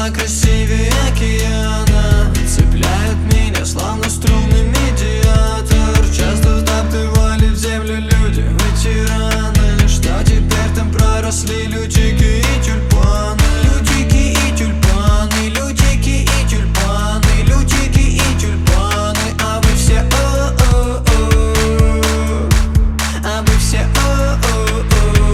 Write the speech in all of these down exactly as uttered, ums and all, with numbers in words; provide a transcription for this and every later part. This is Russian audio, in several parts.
глаза красивее океана, цепляют меня словно струнный медиатор. Часто втаптывали в землю люди, ветераны. Что теперь там проросли лютики и тюльпаны? Лютики и тюльпаны, лютики и тюльпаны, лютики и тюльпаны. А вы все о-о-о, а вы все о-о-о,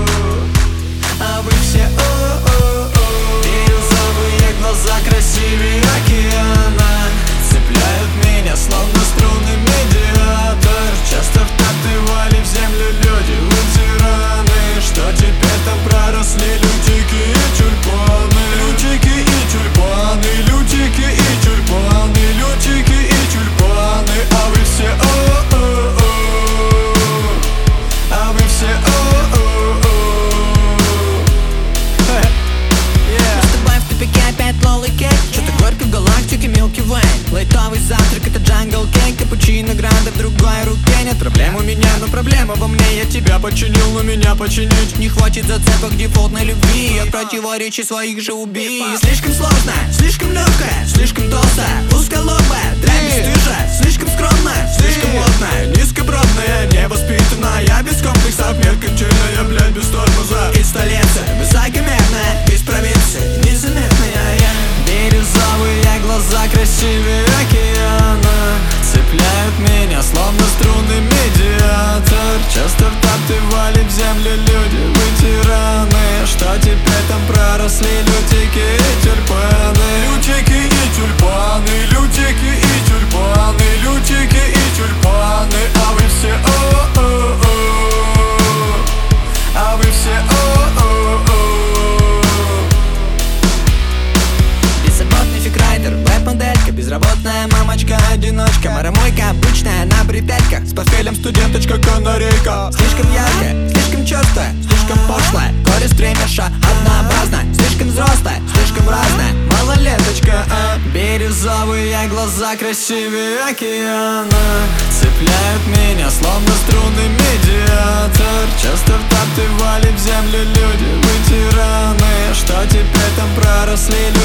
а вы все о-о-о. Бирюзовые глаза красивее океана, цепляют меня словно струнный медиатор. Часто втаптывали в землю люди, ветераны. Что теперь там проросли лютики и тюльпаны? Лютики и тюльпаны, лютики и тюльпаны, лютики и тюльпаны. А вы все о-о-о, а вы все о-о-о. Мы с тобой в тупике, опять лол и кейк. Что-то горько в галактике Milky Way. Лайтовый завтрак, это джангл кейк. Капучино гранде в другой руке. Нет проблем у меня, но проблема во мне. Я тебя починил, но меня починить не хватит зацепок дефолтной любви. От противоречий своих же убий. Слишком сложно, слишком легкая, слишком толстая, узколобая, дрянь бесстыжая, слишком скромная, слишком модная, низкобродная, невоспитанная, без комплексов, меркантильная, блядь, без тормоза. Из столицы, высокомерная, из провинции, незаметная я. Бирюзовые глаза красивее океана, цепляют меня словно струнный медиатор. Часто втаптывали в землю люди, ветераны. Что теперь там проросли лютики и тюльпаны? Лютики и тюльпаны, лютики и тюльпаны, лютики и тюльпаны. А вы все о-о-о, а вы все о-о-о. Беззаботный фикрайдер, веб-моделька, безработная мамочка-одиночка, маромойка обычная на припятках, с портфелем студенточка-канарейка. Слишком яркая, слишком черствая, слишком пошлая, горе-стримерша, однообразная, слишком взрослая, слишком разная, малолеточка, а. Бирюзовые глаза красивее океана, цепляют меня словно струнный медиатор. Часто втаптывали в землю люди, ветераны. Что теперь там проросли